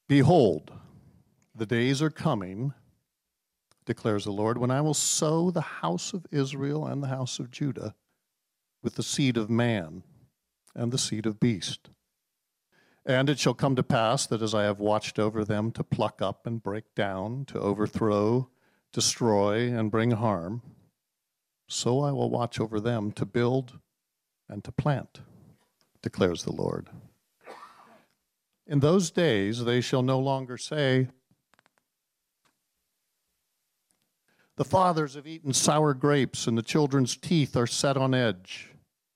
Behold, the days are coming, declares the Lord, when I will sow the house of Israel and the house of Judah with the seed of man and the seed of beast. And it shall come to pass that as I have watched over them to pluck up and break down, to overthrow, destroy, and bring harm, so I will watch over them to build and to plant, declares the Lord. In those days they shall no longer say, the fathers have eaten sour grapes, and the children's teeth are set on edge.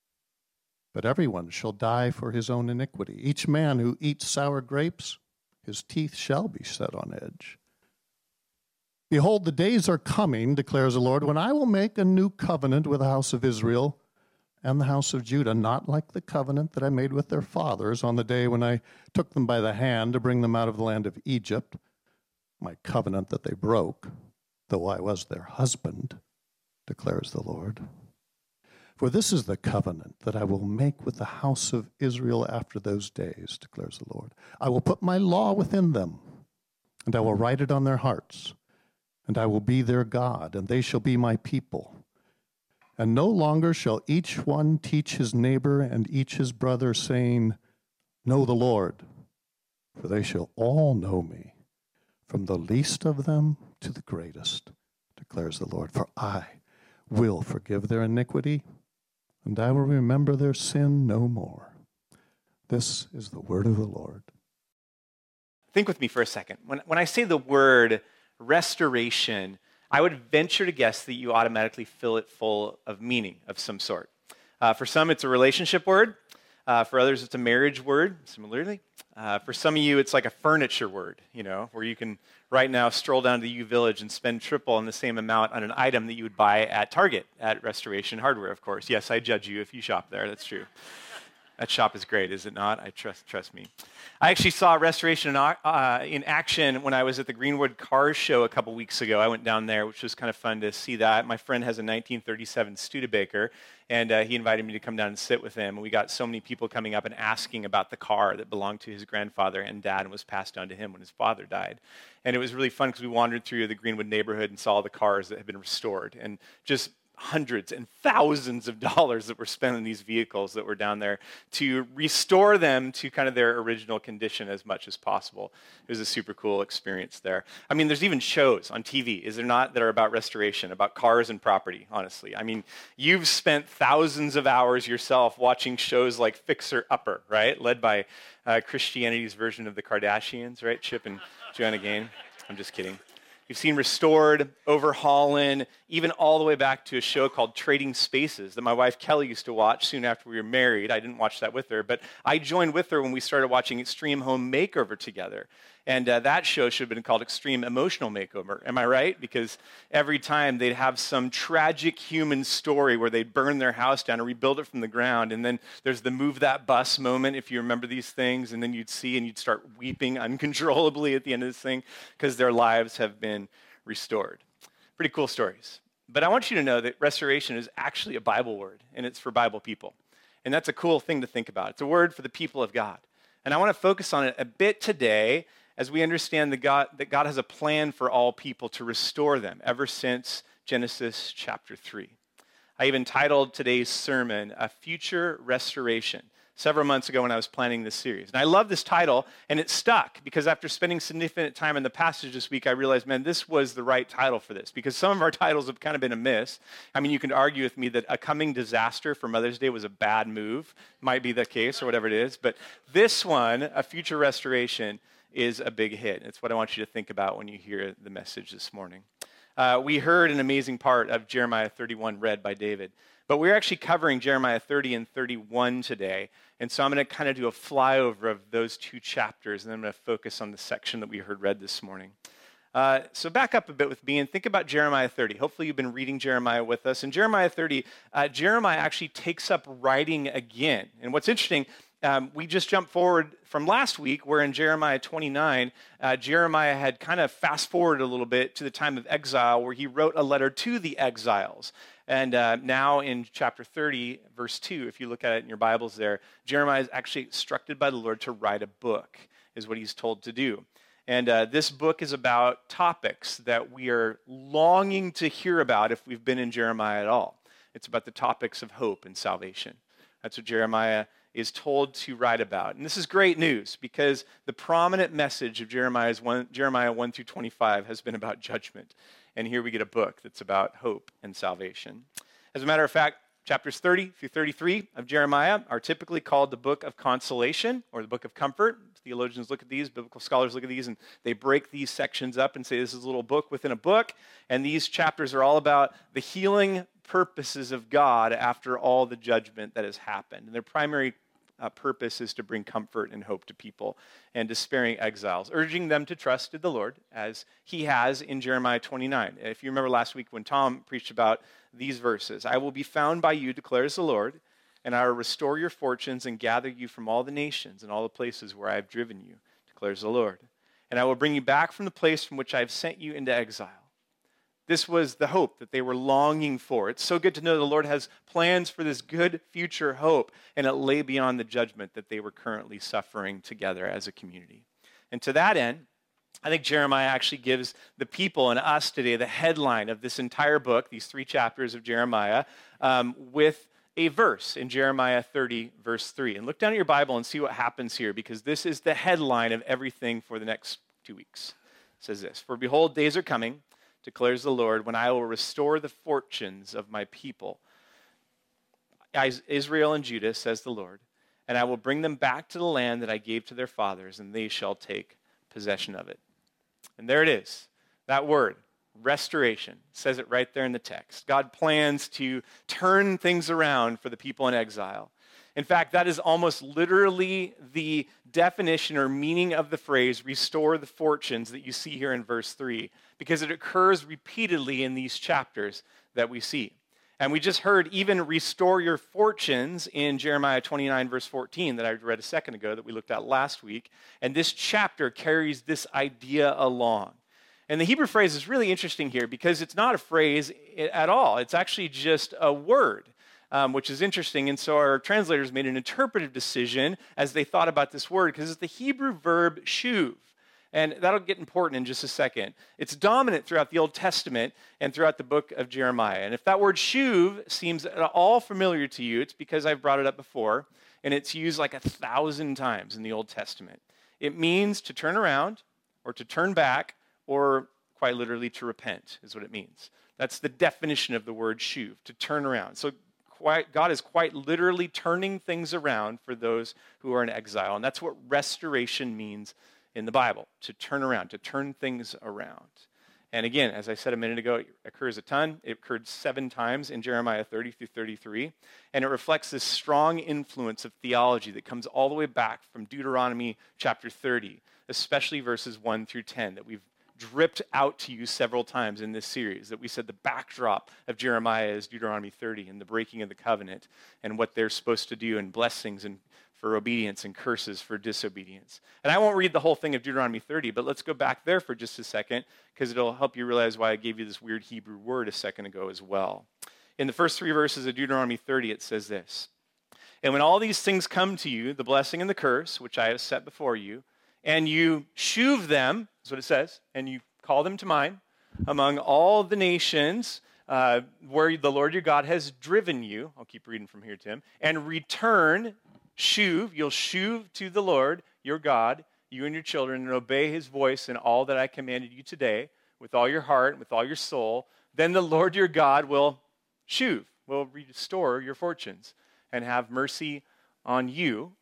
But everyone shall die for his own iniquity. Each man who eats sour grapes, his teeth shall be set on edge. Behold, the days are coming, declares the Lord, when I will make a new covenant with the house of Israel and the house of Judah, not like the covenant that I made with their fathers on the day when I took them by the hand to bring them out of the land of Egypt, my covenant that they broke, though I was their husband, declares the Lord. For this is the covenant that I will make with the house of Israel after those days, declares the Lord. I will put my law within them, and I will write it on their hearts, and I will be their God, and they shall be my people. And no longer shall each one teach his neighbor and each his brother, saying, Know the Lord, for they shall all know me, from the least of them to the greatest, declares the Lord. For I will forgive their iniquity, and I will remember their sin no more. This is the word of the Lord. Think with me for a second. When I say the word restoration, I would venture to guess that you automatically fill it full of meaning of some sort. For some, it's a relationship word. For others, it's a marriage word, similarly. For some of you, it's like a furniture word, where you can right now stroll down to the U Village and spend triple on the same amount on an item that you would buy at Target, at Restoration Hardware, of course. Yes, I judge you if you shop there, that's true. That shop is great, is it not? I trust me. I actually saw Restoration in action when I was at the Greenwood Cars Show a couple weeks ago. I went down there, which was kind of fun to see that. My friend has a 1937 Studebaker, and he invited me to come down and sit with him. And we got so many people coming up and asking about the car that belonged to his grandfather and dad and was passed down to him when his father died. And it was really fun because we wandered through the Greenwood neighborhood and saw the cars that had been restored, and just hundreds and thousands of dollars that were spent on these vehicles that were down there to restore them to kind of their original condition as much as possible. It was a super cool experience there. I mean, there's even shows on TV, is there not, that are about restoration, about cars and property, honestly. I mean, you've spent thousands of hours yourself watching shows like Fixer Upper, right? Led by Christianity's version of the Kardashians, right? Chip and Joanna Gaines. I'm just kidding. You've seen Restored, Overhauling, even all the way back to a show called Trading Spaces that my wife Kelly used to watch soon after we were married. I didn't watch that with her, but I joined with her when we started watching Extreme Home Makeover together. And that show should have been called Extreme Emotional Makeover. Am I right? Because every time they'd have some tragic human story where they'd burn their house down and rebuild it from the ground. And then there's the move that bus moment, if you remember these things. And then you'd see and you'd start weeping uncontrollably at the end of this thing because their lives have been restored. Pretty cool stories. But I want you to know that restoration is actually a Bible word, and it's for Bible people. And that's a cool thing to think about. It's a word for the people of God. And I want to focus on it a bit today as we understand that God has a plan for all people to restore them ever since Genesis chapter 3. I even titled today's sermon, A Future Restoration, several months ago when I was planning this series. And I love this title, and it stuck, because after spending significant time in the passage this week, I realized, man, this was the right title for this, because some of our titles have kind of been amiss. I mean, you can argue with me that A Coming Disaster for Mother's Day was a bad move. Might be the case, or whatever it is. But this one, A Future Restoration, is a big hit. It's what I want you to think about when you hear the message this morning. We heard an amazing part of Jeremiah 31 read by David, but we're actually covering Jeremiah 30 and 31 today, and so I'm going to kind of do a flyover of those two chapters, and then I'm going to focus on the section that we heard read this morning. So back up a bit with me and think about Jeremiah 30. Hopefully you've been reading Jeremiah with us. In Jeremiah 30, Jeremiah actually takes up writing again, and what's interesting, we just jumped forward from last week where in Jeremiah 29, Jeremiah had kind of fast forwarded a little bit to the time of exile where he wrote a letter to the exiles. And now in chapter 30, verse 2, if you look at it in your Bibles there, Jeremiah is actually instructed by the Lord to write a book. is what he's told to do. And this book is about topics that we are longing to hear about if we've been in Jeremiah at all. It's about the topics of hope and salvation. That's what Jeremiah is told to write about. And this is great news because the prominent message of Jeremiah 1 through 25 has been about judgment. And here we get a book that's about hope and salvation. As a matter of fact, chapters 30 through 33 of Jeremiah are typically called the book of consolation or the book of comfort. Theologians look at these, biblical scholars look at these, and they break these sections up and say this is a little book within a book. And these chapters are all about the healing purposes of God after all the judgment that has happened. And their primary purpose is to bring comfort and hope to people and despairing exiles, urging them to trust in the Lord as he has in Jeremiah 29. If you remember last week when Tom preached about these verses, I will be found by you, declares the Lord, and I will restore your fortunes and gather you from all the nations and all the places where I have driven you, declares the Lord. And I will bring you back from the place from which I have sent you into exile. This was the hope that they were longing for. It's so good to know the Lord has plans for this good future hope, and it lay beyond the judgment that they were currently suffering together as a community. And to that end, I think Jeremiah actually gives the people and us today the headline of this entire book, these 3 chapters of Jeremiah, with a verse in Jeremiah 30, verse 3. And look down at your Bible and see what happens here, because this is the headline of everything for the next 2 weeks. It says this: "For behold, days are coming, declares the Lord, when I will restore the fortunes of my people, Israel and Judah, says the Lord, and I will bring them back to the land that I gave to their fathers, and they shall take possession of it." And there it is, that word, restoration. It says it right there in the text. God plans to turn things around for the people in exile. In fact, that is almost literally the definition or meaning of the phrase, restore the fortunes, that you see here in verse 3, because it occurs repeatedly in these chapters that we see. And we just heard even restore your fortunes in Jeremiah 29, verse 14, that I read a second ago, that we looked at last week. And this chapter carries this idea along. And the Hebrew phrase is really interesting here because it's not a phrase at all. It's actually just a word. Which is interesting. And so our translators made an interpretive decision as they thought about this word, because it's the Hebrew verb shuv. And that'll get important in just a second. It's dominant throughout the Old Testament and throughout the book of Jeremiah. And if that word shuv seems at all familiar to you, it's because I've brought it up before, and it's used like 1,000 times in the Old Testament. It means to turn around or to turn back, or quite literally to repent is what it means. That's the definition of the word shuv, to turn around. So God is quite literally turning things around for those who are in exile. And that's what restoration means in the Bible, to turn around, to turn things around. And again, as I said a minute ago, it occurs a ton. It occurred 7 times in Jeremiah 30 through 33. And it reflects this strong influence of theology that comes all the way back from Deuteronomy chapter 30, especially verses 1 through 10 that we've dripped out to you several times in this series, that we said the backdrop of Jeremiah is Deuteronomy 30 and the breaking of the covenant and what they're supposed to do, and blessings and for obedience and curses for disobedience. And I won't read the whole thing of Deuteronomy 30, but let's go back there for just a second, because it'll help you realize why I gave you this weird Hebrew word a second ago as well. In the first 3 verses of Deuteronomy 30, it says this: "And when all these things come to you, the blessing and the curse, which I have set before you, and you shuv them," is what it says, "and you call them to mind among all the nations where the Lord your God has driven you," I'll keep reading from here, Tim, "and return," shuv, you'll shuv to the Lord your God, you and your children, and obey his voice in all that I commanded you today, with all your heart and with all your soul, then the Lord your God will shuv, will restore your fortunes and have mercy on you,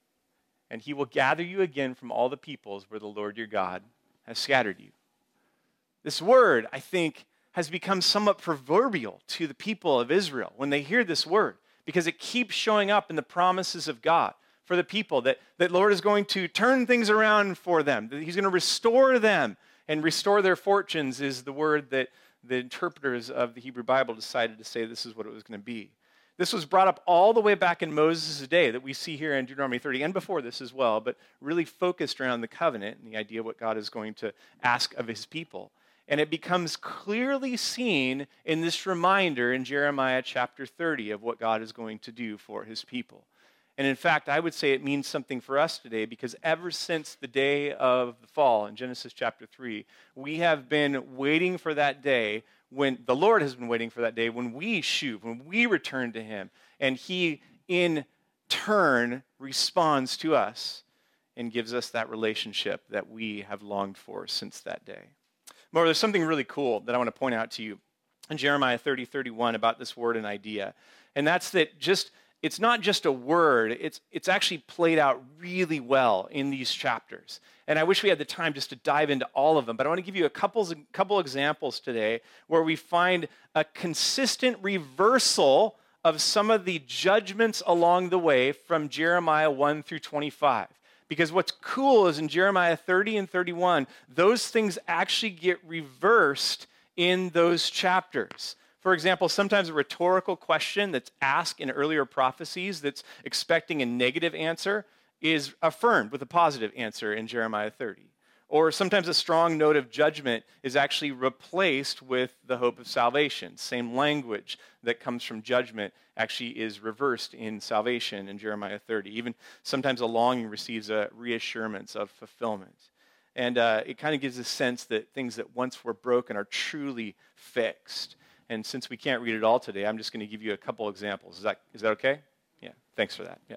and he will gather you again from all the peoples where the Lord your God has scattered you. This word, I think, has become somewhat proverbial to the people of Israel when they hear this word, because it keeps showing up in the promises of God for the people, that Lord is going to turn things around for them, that he's going to restore them, and restore their fortunes is the word that the interpreters of the Hebrew Bible decided to say this is what it was going to be. This was brought up all the way back in Moses' day that we see here in Deuteronomy 30, and before this as well, but really focused around the covenant and the idea of what God is going to ask of his people. And it becomes clearly seen in this reminder in Jeremiah chapter 30 of what God is going to do for his people. And in fact, I would say it means something for us today because ever since the day of the fall in Genesis chapter 3, we have been waiting for that day when the Lord has been waiting for that day when we shuv, when we return to him. And he, in turn, responds to us and gives us that relationship that we have longed for since that day. Moreover, there's something really cool that I want to point out to you in Jeremiah 30:31 about this word and idea. And that's that it's not just a word, it's actually played out really well in these chapters. And I wish we had the time just to dive into all of them, but I want to give you a couple examples today where we find a consistent reversal of some of the judgments along the way from Jeremiah 1 through 25. Because what's cool is in Jeremiah 30 and 31, those things actually get reversed in those chapters. For example, sometimes a rhetorical question that's asked in earlier prophecies that's expecting a negative answer is affirmed with a positive answer in Jeremiah 30. Or sometimes a strong note of judgment is actually replaced with the hope of salvation. Same language that comes from judgment actually is reversed in salvation in Jeremiah 30. Even sometimes a longing receives a reassurance of fulfillment. And it kind of gives a sense that things that once were broken are truly fixed. And since we can't read it all today, I'm just going to give you a couple examples. Is that okay? Yeah, thanks for that. Yeah.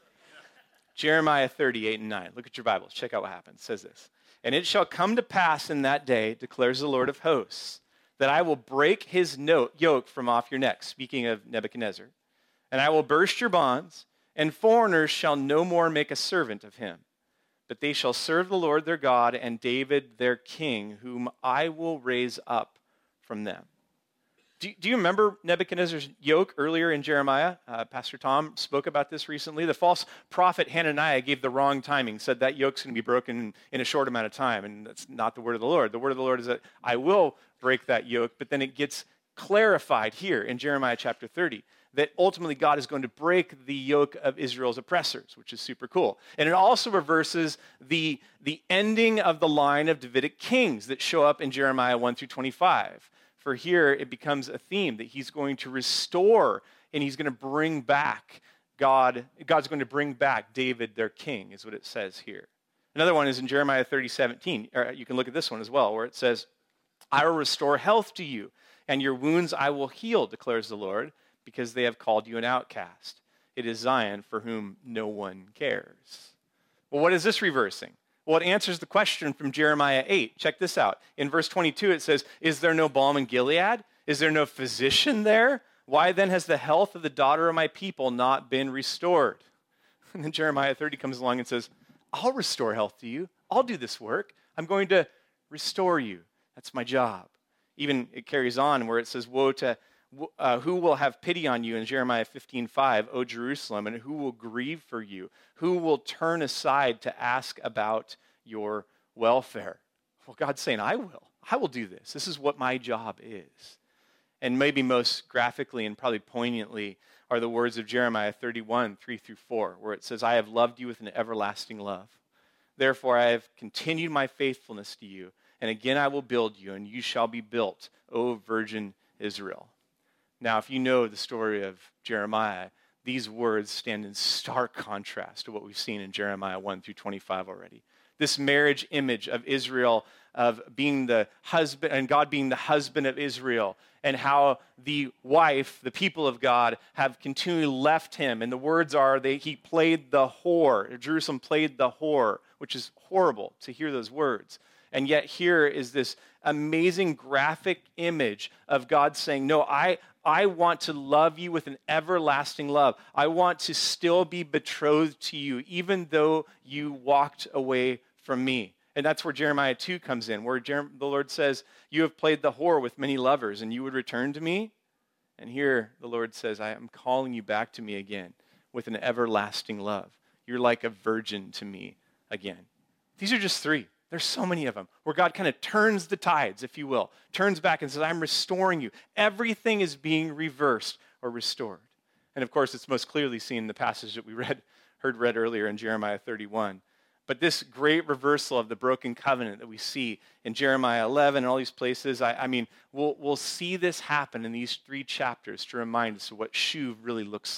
Jeremiah 38 and 9. Look at your Bibles. Check out what happens. It says this. And it shall come to pass in that day, declares the Lord of hosts, that I will break his yoke from off your neck, speaking of Nebuchadnezzar, and I will burst your bonds, and foreigners shall no more make a servant of him. But they shall serve the Lord their God and David their king, whom I will raise up from them. Do you remember Nebuchadnezzar's yoke earlier in Jeremiah? Pastor Tom spoke about this recently. The false prophet Hananiah gave the wrong timing, said that yoke's going to be broken in a short amount of time, and that's not the word of the Lord. The word of the Lord is that I will break that yoke, but then it gets clarified here in Jeremiah chapter 30 that ultimately God is going to break the yoke of Israel's oppressors, which is super cool. And it also reverses the ending of the line of Davidic kings that show up in Jeremiah 1 through 25. For here, it becomes a theme that he's going to restore and he's going to bring back God's going to bring back David, their king, is what it says here. Another one is in Jeremiah 30:17. Or you can look at this one as well, where it says, I will restore health to you, and your wounds I will heal, declares the Lord, because they have called you an outcast. It is Zion for whom no one cares. Well, what is this reversing? Well, it answers the question from Jeremiah 8. Check this out. In verse 22, it says, is there no balm in Gilead? Is there no physician there? Why then has the health of the daughter of my people not been restored? And then Jeremiah 30 comes along and says, I'll restore health to you. I'll do this work. I'm going to restore you. That's my job. Even it carries on where it says, woe to who will have pity on you in Jeremiah 15:5, O Jerusalem, and who will grieve for you? Who will turn aside to ask about your welfare? Well, God's saying, I will. I will do this. This is what my job is. And maybe most graphically and probably poignantly are the words of Jeremiah 31:3-4, where it says, I have loved you with an everlasting love. Therefore, I have continued my faithfulness to you, and again I will build you, and you shall be built, O virgin Israel. Now, if you know the story of Jeremiah, these words stand in stark contrast to what we've seen in Jeremiah 1 through 25 already. This marriage image of Israel, of being the husband, and God being the husband of Israel, and how the wife, the people of God, have continually left him. And the words are, he played the whore. Jerusalem played the whore, which is horrible to hear those words. And yet here is this amazing graphic image of God saying, no, I want to love you with an everlasting love. I want to still be betrothed to you, even though you walked away from me. And that's where Jeremiah 2 comes in, where the Lord says, you have played the whore with many lovers, and you would return to me? And here the Lord says, I am calling you back to me again with an everlasting love. You're like a virgin to me again. These are just three. There's so many of them where God kind of turns the tides, if you will, turns back and says, I'm restoring you. Everything is being reversed or restored. And of course, it's most clearly seen in the passage that we heard read earlier in Jeremiah 31. But this great reversal of the broken covenant that we see in Jeremiah 11 and all these places, I mean, we'll see this happen in these three chapters to remind us of what shuv really looks like.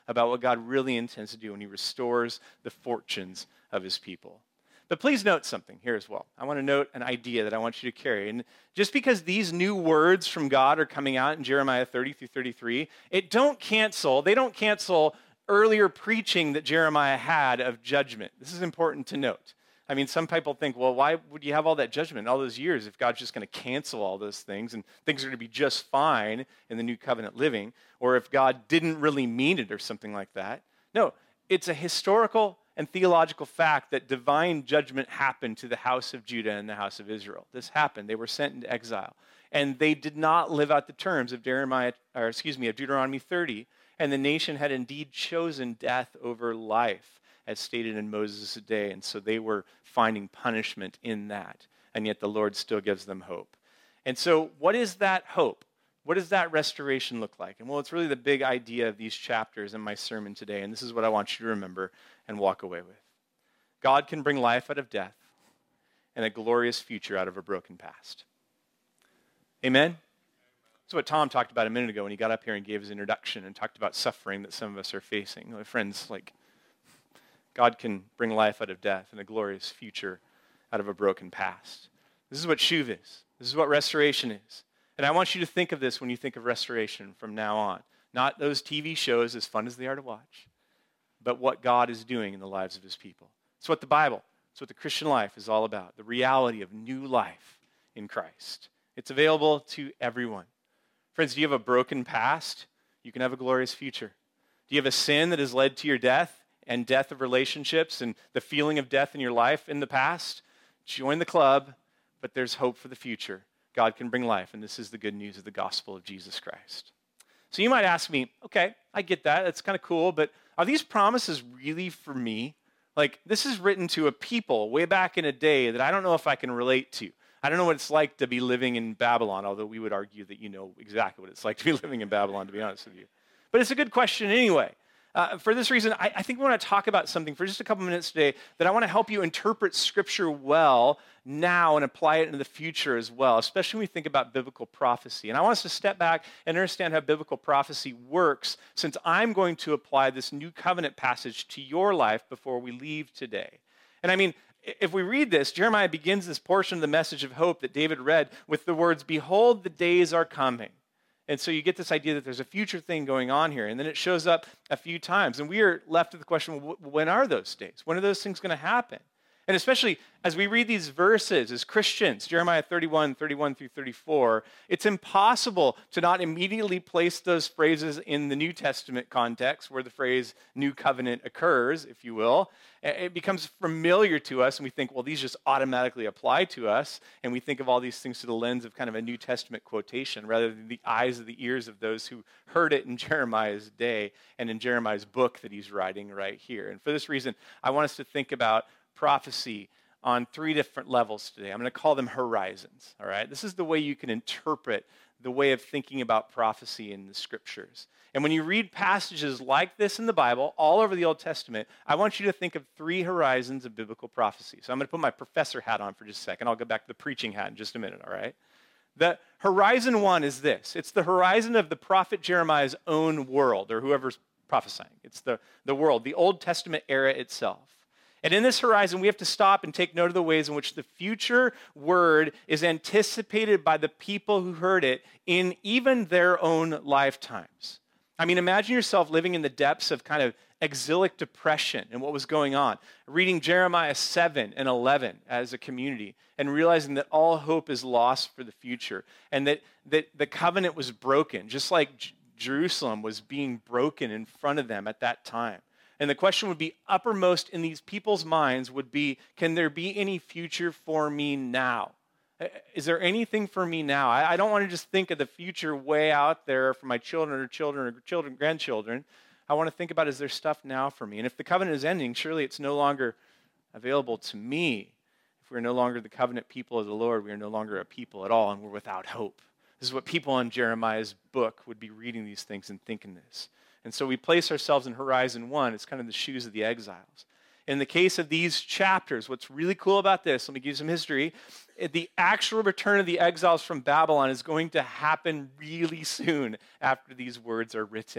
about what God really intends to do when he restores the fortunes of his people. But please note something here as well. I want to note an idea that I want you to carry. And just because these new words from God are coming out in Jeremiah 30 through 33, they don't cancel earlier preaching that Jeremiah had of judgment. This is important to note. I mean, some people think, well, why would you have all that judgment all those years if God's just going to cancel all those things and things are going to be just fine in the new covenant living, or if God didn't really mean it or something like that? No, it's a historical and theological fact that divine judgment happened to the house of Judah and the house of Israel. This happened. They were sent into exile, and they did not live out the terms of Deuteronomy 30, and the nation had indeed chosen death over life, as stated in Moses' day, and so they were finding punishment in that, and yet the Lord still gives them hope. And so what is that hope? What does that restoration look like? And well, it's really the big idea of these chapters in my sermon today, and this is what I want you to remember and walk away with. God can bring life out of death and a glorious future out of a broken past. Amen? That's what Tom talked about a minute ago when he got up here and gave his introduction and talked about suffering that some of us are facing. My friends, God can bring life out of death and a glorious future out of a broken past. This is what shuv is. This is what restoration is. And I want you to think of this when you think of restoration from now on. Not those TV shows, as fun as they are to watch, but what God is doing in the lives of his people. It's what the Bible, it's what the Christian life is all about, the reality of new life in Christ. It's available to everyone. Friends, do you have a broken past? You can have a glorious future. Do you have a sin that has led to your death and death of relationships and the feeling of death in your life in the past? Join the club, but there's hope for the future. God can bring life, and this is the good news of the gospel of Jesus Christ. So you might ask me, okay, I get that. That's kind of cool, but are these promises really for me? This is written to a people way back in a day that I don't know if I can relate to. I don't know what it's like to be living in Babylon, although we would argue that you know exactly what it's like to be living in Babylon, to be honest with you. But it's a good question anyway. For this reason, I think we want to talk about something for just a couple minutes today that I want to help you interpret Scripture well now and apply it into the future as well, especially when we think about biblical prophecy. And I want us to step back and understand how biblical prophecy works, since I'm going to apply this new covenant passage to your life before we leave today. And I mean, if we read this, Jeremiah begins this portion of the message of hope that David read with the words, "Behold, the days are coming." And so you get this idea that there's a future thing going on here. And then it shows up a few times. And we are left with the question, when are those days? When are those things going to happen? And especially as we read these verses as Christians, Jeremiah 31 through 34, it's impossible to not immediately place those phrases in the New Testament context where the phrase new covenant occurs, if you will. It becomes familiar to us, and we think, well, these just automatically apply to us. And we think of all these things through the lens of kind of a New Testament quotation rather than the eyes of the ears of those who heard it in Jeremiah's day and in Jeremiah's book that he's writing right here. And for this reason, I want us to think about prophecy on three different levels today. I'm going to call them horizons, all right? This is the way you can interpret the way of thinking about prophecy in the Scriptures. And when you read passages like this in the Bible, all over the Old Testament, I want you to think of three horizons of biblical prophecy. So I'm going to put my professor hat on for just a second. I'll go back to the preaching hat in just a minute, all right? The horizon one is this. It's the horizon of the prophet Jeremiah's own world, or whoever's prophesying. It's the world, the Old Testament era itself. And in this horizon, we have to stop and take note of the ways in which the future word is anticipated by the people who heard it in even their own lifetimes. I mean, imagine yourself living in the depths of kind of exilic depression and what was going on, reading Jeremiah 7 and 11 as a community and realizing that all hope is lost for the future and that the covenant was broken, just like Jerusalem was being broken in front of them at that time. And the question would be uppermost in these people's minds would be, can there be any future for me now? Is there anything for me now? I don't want to just think of the future way out there for my children or grandchildren. I want to think about, is there stuff now for me? And if the covenant is ending, surely it's no longer available to me. If we're no longer the covenant people of the Lord, we are no longer a people at all, and we're without hope. This is what people in Jeremiah's book would be reading these things and thinking this. And so we place ourselves in horizon one. It's kind of the shoes of the exiles. In the case of these chapters, what's really cool about this, let me give you some history. The actual return of the exiles from Babylon is going to happen really soon after these words are written.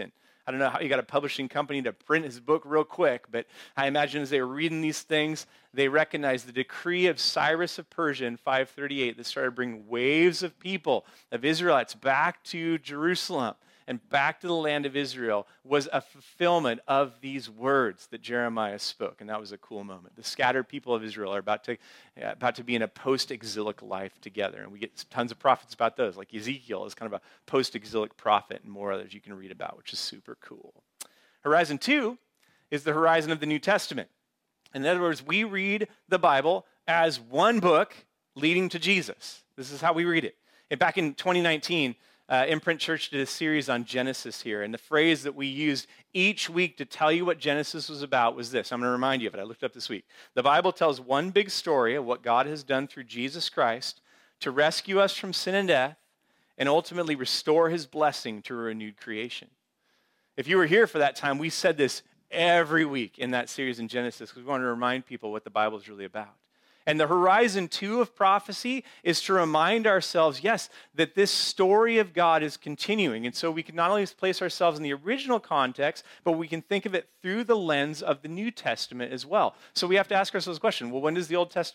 I don't know how he got a publishing company to print his book real quick, but I imagine as they were reading these things, they recognized the decree of Cyrus of Persia in 538 that started bringing waves of people, of Israelites, back to Jerusalem and back to the land of Israel was a fulfillment of these words that Jeremiah spoke. And that was a cool moment. The scattered people of Israel are about to be in a post-exilic life together. And we get tons of prophets about those, like Ezekiel is kind of a post-exilic prophet and more others you can read about, which is super cool. Horizon 2 is the horizon of the New Testament. In other words, we read the Bible as one book leading to Jesus. This is how we read it. And back in 2019, Imprint Church did a series on Genesis here, and the phrase that we used each week to tell you what Genesis was about was this. I'm going to remind you of it. I looked it up this week. The Bible tells one big story of what God has done through Jesus Christ to rescue us from sin and death and ultimately restore his blessing to a renewed creation. If you were here for that time, we said this every week in that series in Genesis because we wanted to remind people what the Bible is really about. And the horizon 2 of prophecy is to remind ourselves, yes, that this story of God is continuing. And so we can not only place ourselves in the original context, but we can think of it through the lens of the New Testament as well. So we have to ask ourselves the question, well, when does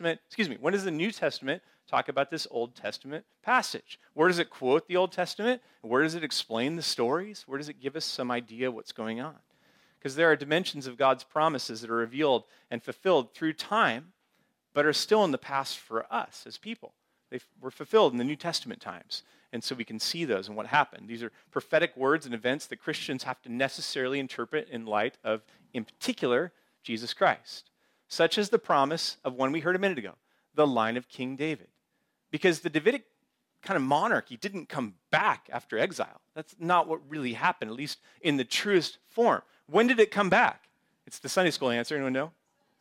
the New Testament talk about this Old Testament passage? Where does it quote the Old Testament? Where does it explain the stories? Where does it give us some idea of what's going on? Because there are dimensions of God's promises that are revealed and fulfilled through time, but are still in the past for us as people. They were fulfilled in the New Testament times. And so we can see those and what happened. These are prophetic words and events that Christians have to necessarily interpret in light of, in particular, Jesus Christ. Such as the promise of one we heard a minute ago, the line of King David. Because the Davidic kind of monarchy didn't come back after exile. That's not what really happened, at least in the truest form. When did it come back? It's the Sunday school answer. Anyone know?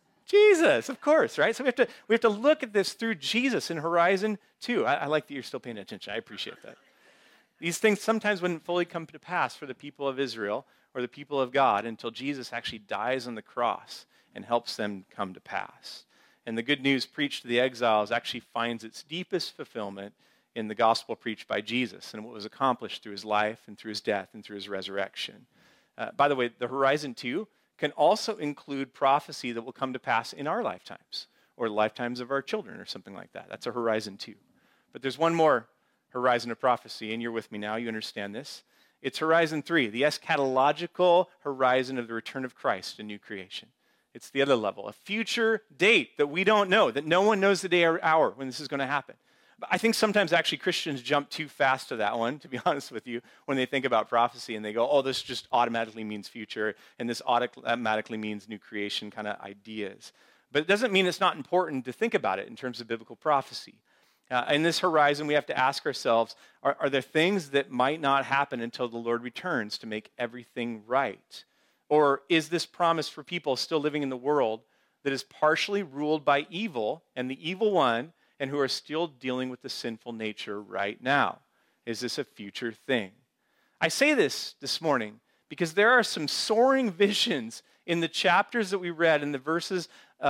Jesus, of course, right? So we have to look at this through Jesus in Horizon 2. I like that you're still paying attention. I appreciate that. These things sometimes wouldn't fully come to pass for the people of Israel or the people of God until Jesus actually dies on the cross and helps them come to pass. And the good news preached to the exiles actually finds its deepest fulfillment in the gospel preached by Jesus and what was accomplished through his life and through his death and through his resurrection. By the way, the Horizon 2 can also include prophecy that will come to pass in our lifetimes or lifetimes of our children or something like that. That's a Horizon 2. But there's one more horizon of prophecy, and you're with me now. You understand this. It's Horizon 3, the eschatological horizon of the return of Christ and new creation. It's the other level, a future date that we don't know, that no one knows the day or hour when this is going to happen. I think sometimes actually Christians jump too fast to that one, to be honest with you, when they think about prophecy and they go, oh, this just automatically means future and this automatically means new creation kind of ideas. But it doesn't mean it's not important to think about it in terms of biblical prophecy. In this horizon, we have to ask ourselves, are there things that might not happen until the Lord returns to make everything right? Or is this promise for people still living in the world that is partially ruled by evil and the evil one and who are still dealing with the sinful nature right now? Is this a future thing? I say this morning because there are some soaring visions in the chapters that we read, in the verses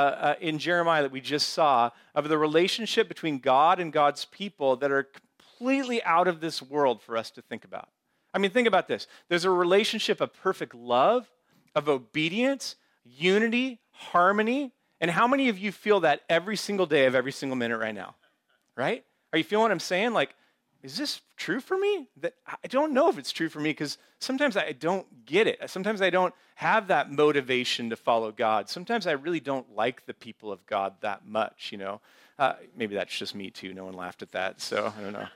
in Jeremiah that we just saw, of the relationship between God and God's people that are completely out of this world for us to think about. I mean, think about this. There's a relationship of perfect love, of obedience, unity, harmony. And how many of you feel that every single day of every single minute right now? Right? Are you feeling what I'm saying? Like, is this true for me? That I don't know if it's true for me because sometimes I don't get it. Sometimes I don't have that motivation to follow God. Sometimes I really don't like the people of God that much, you know. Maybe that's just me too. No one laughed at that, so I don't know.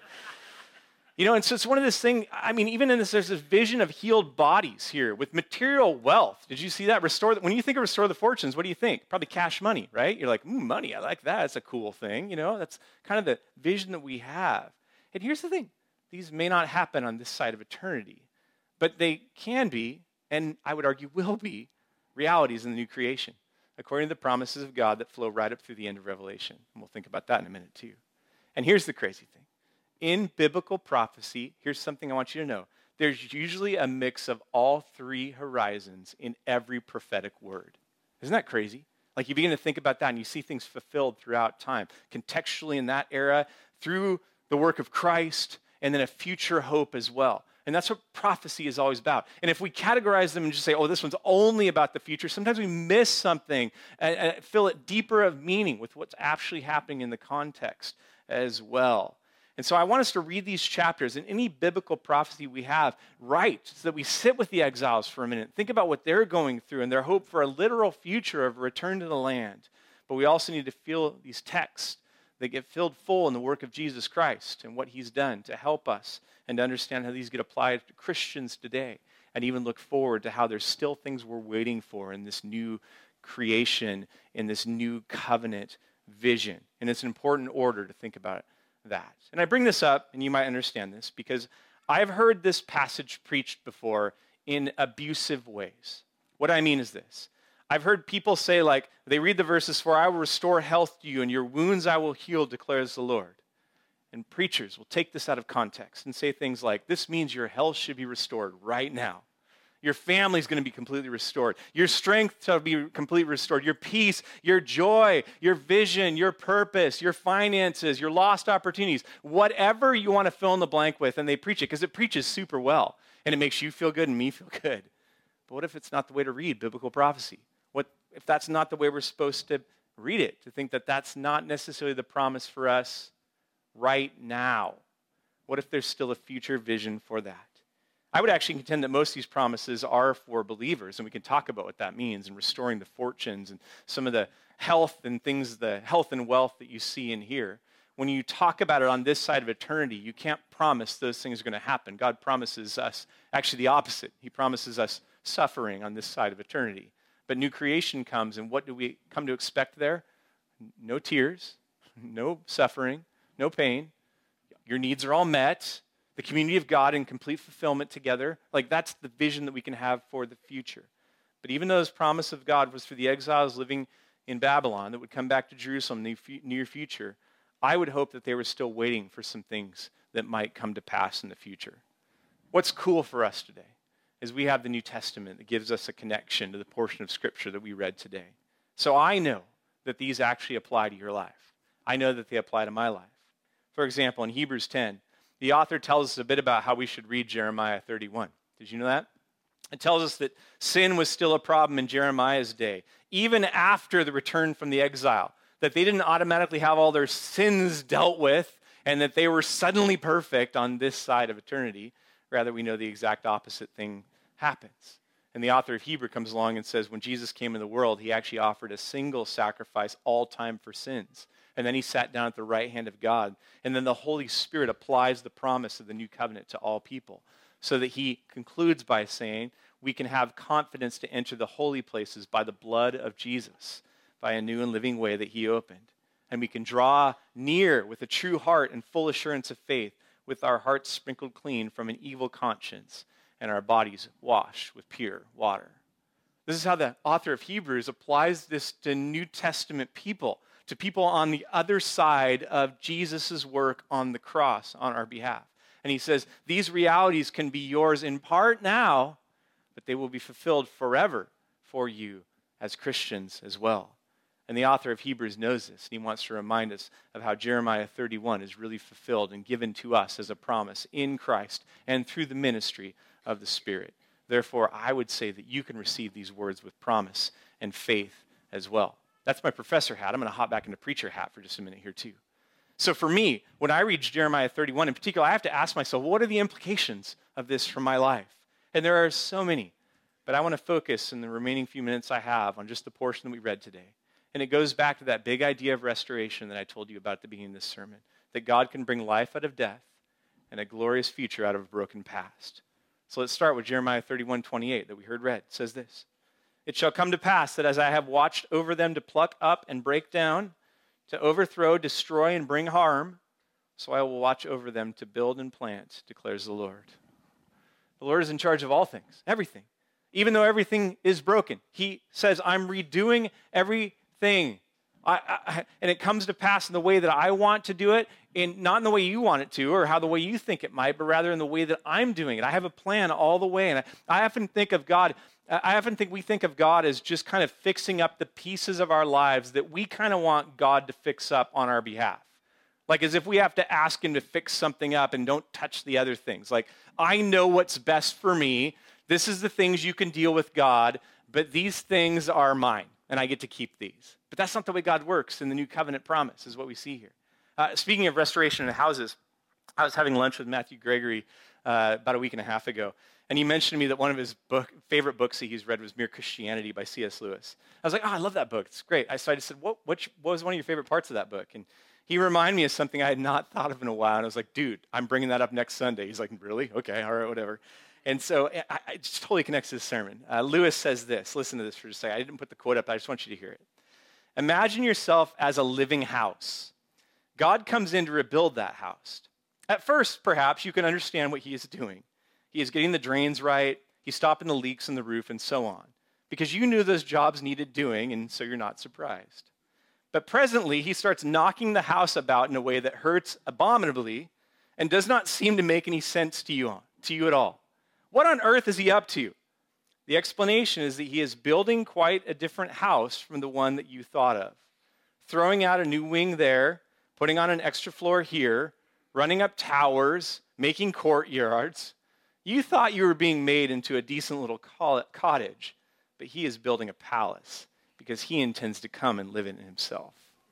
You know, and so it's one of this thing, I mean, even in this, there's this vision of healed bodies here with material wealth. Did you see that? When you think of restore the fortunes, what do you think? Probably cash money, right? You're like, money, I like that. It's a cool thing, you know? That's kind of the vision that we have. And here's the thing. These may not happen on this side of eternity, but they can be, and I would argue will be, realities in the new creation, according to the promises of God that flow right up through the end of Revelation. And we'll think about that in a minute too. And here's the crazy thing. In biblical prophecy, here's something I want you to know. There's usually a mix of all three horizons in every prophetic word. Isn't that crazy? Like you begin to think about that and you see things fulfilled throughout time, contextually in that era, through the work of Christ, and then a future hope as well. And that's what prophecy is always about. And if we categorize them and just say, oh, this one's only about the future, sometimes we miss something and fill it deeper of meaning with what's actually happening in the context as well. And so I want us to read these chapters and any biblical prophecy we have right, so that we sit with the exiles for a minute, think about what they're going through and their hope for a literal future of a return to the land. But we also need to feel these texts that get filled full in the work of Jesus Christ and what he's done to help us and to understand how these get applied to Christians today, and even look forward to how there's still things we're waiting for in this new creation, in this new covenant vision. And it's an important order to think about that. And I bring this up, and you might understand this, because I've heard this passage preached before in abusive ways. What I mean is this. I've heard people say, like, they read the verses, for I will restore health to you, and your wounds I will heal, declares the Lord. And preachers will take this out of context and say things like, this means your health should be restored right now. Your family's going to be completely restored. Your strength shall be completely restored. Your peace, your joy, your vision, your purpose, your finances, your lost opportunities, whatever you want to fill in the blank with, and they preach it because it preaches super well, and it makes you feel good and me feel good. But what if it's not the way to read biblical prophecy? What if that's not the way we're supposed to read it, to think that that's not necessarily the promise for us right now? What if there's still a future vision for that? I would actually contend that most of these promises are for believers, and we can talk about what that means, and restoring the fortunes and some of the health and things, the health and wealth that you see in here. When you talk about it on this side of eternity, you can't promise those things are going to happen. God promises us actually the opposite. He promises us suffering on this side of eternity. But new creation comes, and what do we come to expect there? No tears, no suffering, no pain. Your needs are all met. The community of God in complete fulfillment together. Like, that's the vision that we can have for the future. But even though this promise of God was for the exiles living in Babylon that would come back to Jerusalem in the near future, I would hope that they were still waiting for some things that might come to pass in the future. What's cool for us today is we have the New Testament that gives us a connection to the portion of Scripture that we read today. So I know that these actually apply to your life. I know that they apply to my life. For example, in Hebrews 10, the author tells us a bit about how we should read Jeremiah 31. Did you know that? It tells us that sin was still a problem in Jeremiah's day, even after the return from the exile, that they didn't automatically have all their sins dealt with and that they were suddenly perfect on this side of eternity. Rather, we know the exact opposite thing happens. And the author of Hebrews comes along and says, when Jesus came in the world, he actually offered a single sacrifice all time for sins. And then he sat down at the right hand of God. And then the Holy Spirit applies the promise of the new covenant to all people. So that he concludes by saying, we can have confidence to enter the holy places by the blood of Jesus, by a new and living way that he opened. And we can draw near with a true heart and full assurance of faith, with our hearts sprinkled clean from an evil conscience and our bodies washed with pure water. This is how the author of Hebrews applies this to New Testament people, to people on the other side of Jesus' work on the cross on our behalf. And he says, these realities can be yours in part now, but they will be fulfilled forever for you as Christians as well. And the author of Hebrews knows this, and he wants to remind us of how Jeremiah 31 is really fulfilled and given to us as a promise in Christ and through the ministry of the Spirit. Therefore, I would say that you can receive these words with promise and faith as well. That's my professor hat. I'm going to hop back into preacher hat for just a minute here too. So for me, when I read Jeremiah 31 in particular, I have to ask myself, what are the implications of this for my life? And there are so many. But I want to focus in the remaining few minutes I have on just the portion that we read today. And it goes back to that big idea of restoration that I told you about at the beginning of this sermon, that God can bring life out of death and a glorious future out of a broken past. So let's start with Jeremiah 31:28 that we heard read. It says this, it shall come to pass that as I have watched over them to pluck up and break down, to overthrow, destroy, and bring harm, so I will watch over them to build and plant, declares the Lord. The Lord is in charge of all things, everything. Even though everything is broken, he says, I'm redoing everything. And it comes to pass in the way that I want to do it, not in the way you want it to, or how the way you think it might, but rather in the way that I'm doing it. I have a plan all the way. And I often think of God, we think of God as just kind of fixing up the pieces of our lives that we kind of want God to fix up on our behalf. Like as if we have to ask him to fix something up and don't touch the other things. Like, I know what's best for me. This is the things you can deal with, God, but these things are mine, and I get to keep these. But that's not the way God works in the new covenant promise, is what we see here. Speaking of restoration in houses, I was having lunch with Matthew Gregory about a week and a half ago, and he mentioned to me that one of his favorite books that he's read was Mere Christianity by C.S. Lewis. I was like, oh, I love that book. It's great. So I just said, what was one of your favorite parts of that book? And he reminded me of something I had not thought of in a while, and I was like, dude, I'm bringing that up next Sunday. He's like, really? Okay, all right, whatever. And so it just totally connects to this sermon. Lewis says this. Listen to this for just a second. I didn't put the quote up, but I just want you to hear it. Imagine yourself as a living house. God comes in to rebuild that house. At first, perhaps, you can understand what he is doing. He is getting the drains right. He's stopping the leaks in the roof and so on. Because you knew those jobs needed doing, and so you're not surprised. But presently, he starts knocking the house about in a way that hurts abominably and does not seem to make any sense to you at all. What on earth is he up to? The explanation is that he is building quite a different house from the one that you thought of. Throwing out a new wing there, putting on an extra floor here, running up towers, making courtyards. You thought you were being made into a decent little cottage, but he is building a palace because he intends to come and live in it himself.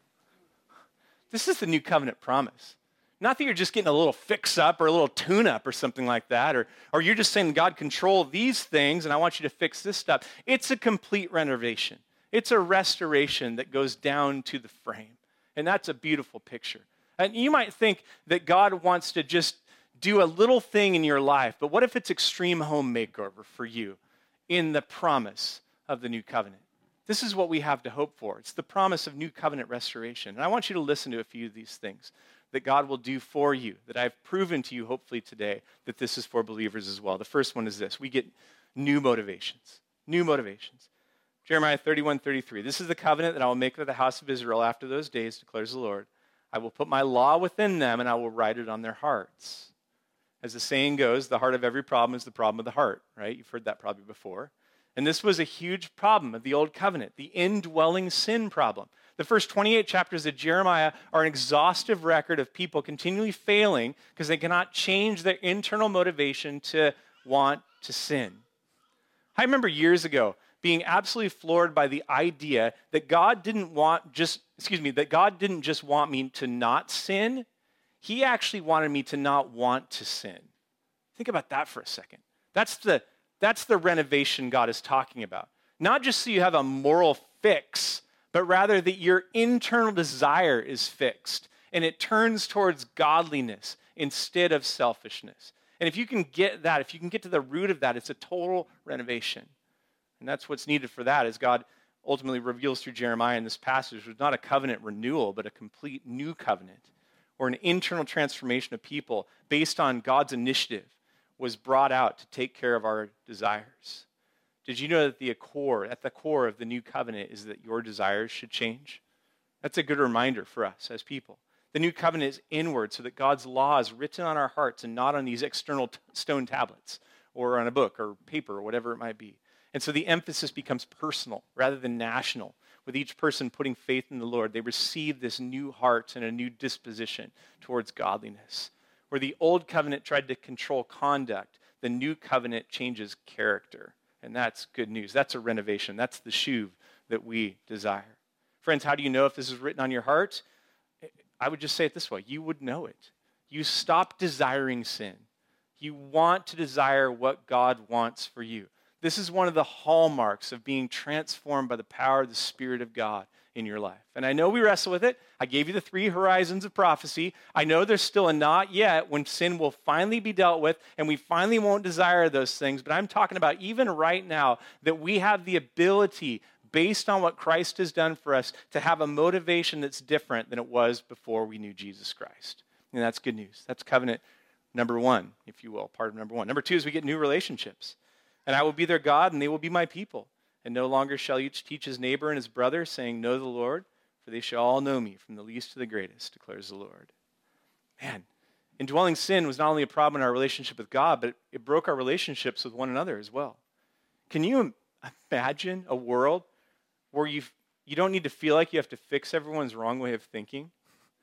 This is the new covenant promise. Not that you're just getting a little fix-up or a little tune-up or something like that, or you're just saying, God, control these things, and I want you to fix this stuff. It's a complete renovation. It's a restoration that goes down to the frame, and that's a beautiful picture. And you might think that God wants to just do a little thing in your life, but what if it's extreme home makeover for you in the promise of the new covenant? This is what we have to hope for. It's the promise of new covenant restoration. And I want you to listen to a few of these things that God will do for you, that I've proven to you hopefully today that this is for believers as well. The first one is this. We get new motivations. New motivations. Jeremiah 31:33. This is the covenant that I will make with the house of Israel after those days, declares the Lord. I will put my law within them, and I will write it on their hearts. As the saying goes, the heart of every problem is the problem of the heart, right? You've heard that probably before. And this was a huge problem of the old covenant, the indwelling sin problem. The first 28 chapters of Jeremiah are an exhaustive record of people continually failing because they cannot change their internal motivation to want to sin. I remember years ago being absolutely floored by the idea that God didn't just want me to not sin. He actually wanted me to not want to sin. Think about that for a second. That's the renovation God is talking about. Not just so you have a moral fix, but rather that your internal desire is fixed and it turns towards godliness instead of selfishness. And if you can get that, if you can get to the root of that, it's a total renovation. And that's what's needed for that, as God ultimately reveals through Jeremiah in this passage. It's not a covenant renewal, but a complete new covenant, or an internal transformation of people based on God's initiative was brought out to take care of our desires. Did you know that at the core of the new covenant is that your desires should change? That's a good reminder for us as people. The new covenant is inward so that God's law is written on our hearts and not on these external stone tablets or on a book or paper or whatever it might be. And so the emphasis becomes personal rather than national. With each person putting faith in the Lord, they receive this new heart and a new disposition towards godliness. Where the old covenant tried to control conduct, the new covenant changes character. And that's good news. That's a renovation. That's the shuv that we desire. Friends, how do you know if this is written on your heart? I would just say it this way. You would know it. You stop desiring sin. You want to desire what God wants for you. This is one of the hallmarks of being transformed by the power of the Spirit of God in your life. And I know we wrestle with it. I gave you the 3 horizons of prophecy. I know there's still a not yet when sin will finally be dealt with and we finally won't desire those things. But I'm talking about even right now that we have the ability, based on what Christ has done for us, to have a motivation that's different than it was before we knew Jesus Christ. And that's good news. That's covenant number 1, if you will, part of number 1. Number 2 is we get new relationships. And I will be their God, and they will be my people. And no longer shall each teach his neighbor and his brother, saying, know the Lord, for they shall all know me, from the least to the greatest, declares the Lord. Man, indwelling sin was not only a problem in our relationship with God, but it broke our relationships with one another as well. Can you imagine a world where you don't need to feel like you have to fix everyone's wrong way of thinking?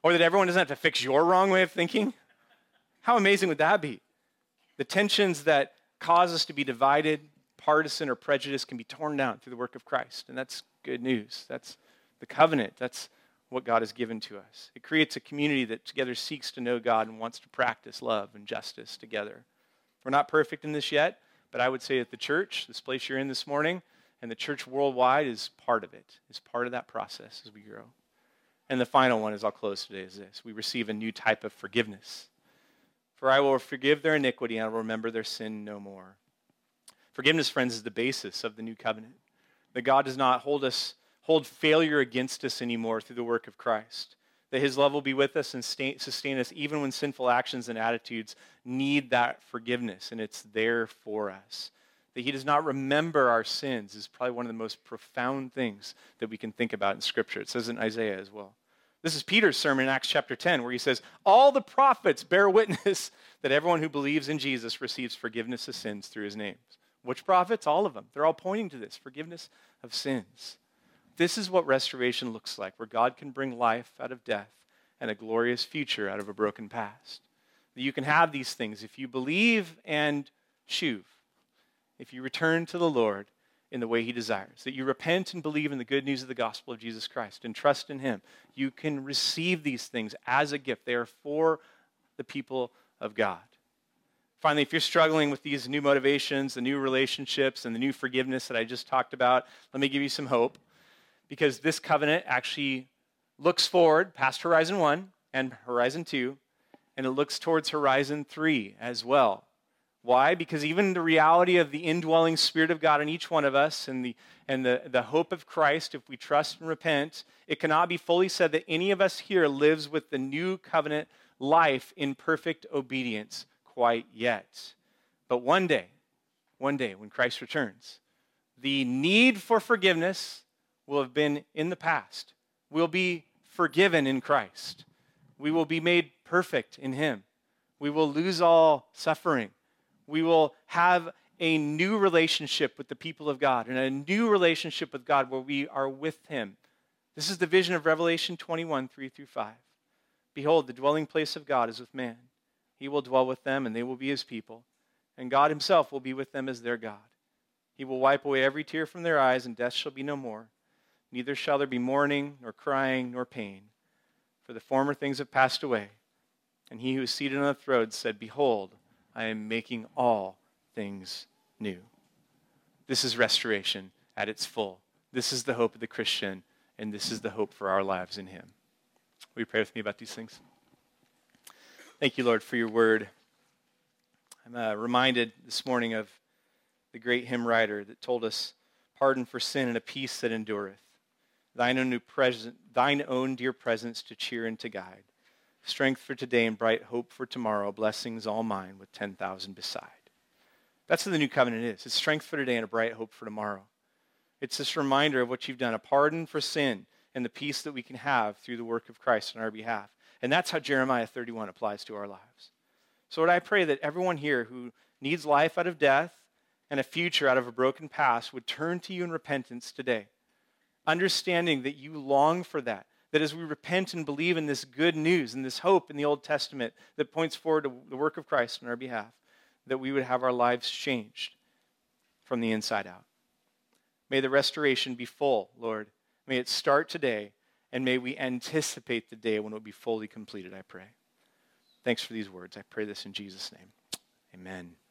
Or that everyone doesn't have to fix your wrong way of thinking? How amazing would that be? The tensions that cause us to be divided, partisan, or prejudiced can be torn down through the work of Christ. And that's good news. That's the covenant. That's what God has given to us. It creates a community that together seeks to know God and wants to practice love and justice together. We're not perfect in this yet, but I would say that the church, this place you're in this morning, and the church worldwide is part of it, is part of that process as we grow. And the final one, as I'll close today, is this. We receive a new type of forgiveness. For I will forgive their iniquity and I will remember their sin no more. Forgiveness, friends, is the basis of the new covenant. That God does not hold failure against us anymore through the work of Christ. That his love will be with us and sustain us even when sinful actions and attitudes need that forgiveness, and it's there for us. That he does not remember our sins is probably one of the most profound things that we can think about in Scripture. It says in Isaiah as well. This is Peter's sermon in Acts chapter 10, where he says, all the prophets bear witness that everyone who believes in Jesus receives forgiveness of sins through his name. Which prophets? All of them. They're all pointing to this, forgiveness of sins. This is what restoration looks like, where God can bring life out of death and a glorious future out of a broken past. That you can have these things if you believe and shuv, if you return to the Lord in the way he desires, that you repent and believe in the good news of the gospel of Jesus Christ and trust in him. You can receive these things as a gift. They are for the people of God. Finally, if you're struggling with these new motivations, the new relationships, and the new forgiveness that I just talked about, let me give you some hope, because this covenant actually looks forward past Horizon 1 and Horizon 2, and it looks towards Horizon 3 as well. Why? Because even the reality of the indwelling Spirit of God in each one of us and the hope of Christ, if we trust and repent, it cannot be fully said that any of us here lives with the new covenant life in perfect obedience quite yet. But one day, when Christ returns, the need for forgiveness will have been in the past. We'll be forgiven in Christ. We will be made perfect in him. We will lose all suffering. We will have a new relationship with the people of God and a new relationship with God where we are with him. This is the vision of Revelation 21, 3-5. Behold, the dwelling place of God is with man. He will dwell with them, and they will be his people. And God himself will be with them as their God. He will wipe away every tear from their eyes, and death shall be no more. Neither shall there be mourning, nor crying, nor pain. For the former things have passed away. And he who is seated on the throne said, Behold, I am making all things new. This is restoration at its full. This is the hope of the Christian, and this is the hope for our lives in him. Will you pray with me about these things? Thank you, Lord, for your word. I'm reminded this morning of the great hymn writer that told us, pardon for sin and a peace that endureth, thine own dear presence to cheer and to guide, strength for today and bright hope for tomorrow, blessings all mine with 10,000 beside. That's what the new covenant is. It's strength for today and a bright hope for tomorrow. It's this reminder of what you've done, a pardon for sin and the peace that we can have through the work of Christ on our behalf. And that's how Jeremiah 31 applies to our lives. So Lord, I pray that everyone here who needs life out of death and a future out of a broken past would turn to you in repentance today, understanding that you long for that. That as we repent and believe in this good news and this hope in the Old Testament that points forward to the work of Christ on our behalf, that we would have our lives changed from the inside out. May the restoration be full, Lord. May it start today, and may we anticipate the day when it will be fully completed, I pray. Thanks for these words. I pray this in Jesus' name. Amen.